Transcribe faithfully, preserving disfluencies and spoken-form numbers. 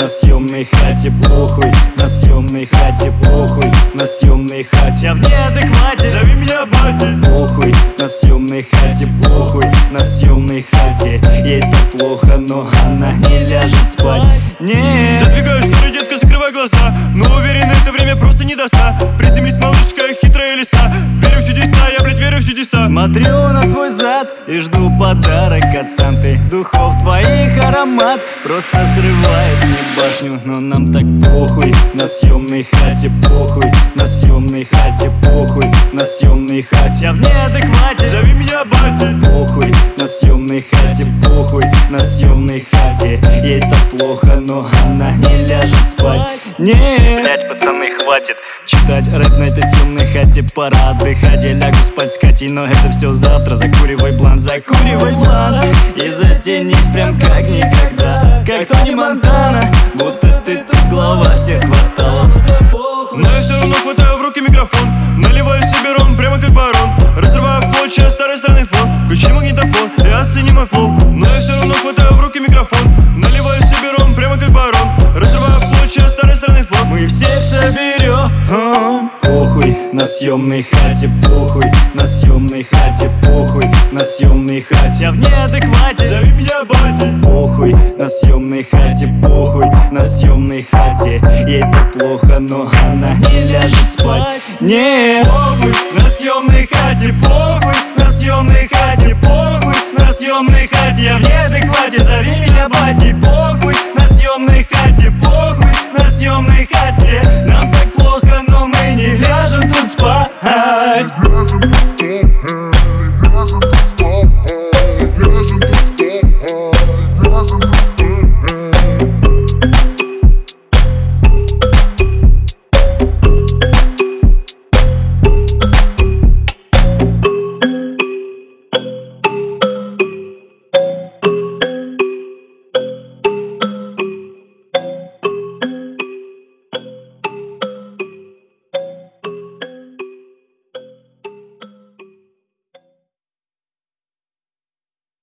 на съемной хате, похуй, на съемной хате, похуй, на съемной хате. Я в неадеквате, зови меня батя. Похуй, на съемной хате, похуй, на съемной хате. Ей так плохо, но она не ляжет спать. Нет. Задвигаю шторы, детка, закрывай глаза. Но уверен, это время просто не до сна. Приземлись, малышка, хитрая лиса. Верю в чудеса, я, блядь, верю в чудеса. Смотрю на твой зад и жду подарок от Санты. Духов твоих аромат просто срывает мне башню. Но нам так похуй, на съемной хате, похуй, на съемной хате, похуй, на съемной хате. Я в неадеквате, зови меня батя. Похуй, на съемной хате, похуй, на съемной хате. Ей так плохо, но она не ляжет спать. Нет. Блять, пацаны, хватит читать рэп на этой съемной хате, пора отдыхать. Я лягу спать с Катей, но это все завтра. Закуривай блант, закуривай блант и затянись прям как никогда. Как Тони Монтана, будто ты тут глава всех кварталов. Но я все равно хватаю в руки микрофон, наливаю себе ром, прямо как барон. Разрываю в клочья старый странный фон. Включи магнитофон и оцени мой флоу. Но я все равно хватаю в руки микрофон, наливаю себе ром, прямо как барон. Разрываю в клочья старый странный фон. Мы все соберем. Похуй, на съемной хате, похуй, на съемной хате, похуй, на съемной хате. Я в неадеквате, зови меня батя. Похуй, на съемной хате, похуй, на съемной хате. Ей так плохо, но она не ляжет спать. Нет. Похуй, на съемной хате, похуй, на съемной хате, похуй, на съемной хате. Я в неадеквате, зови меня батей. Похуй, на съемной хате, похуй, на съемной хате. Нам так плохо, но мы не ляжем тут спать. Ляжем тут спать.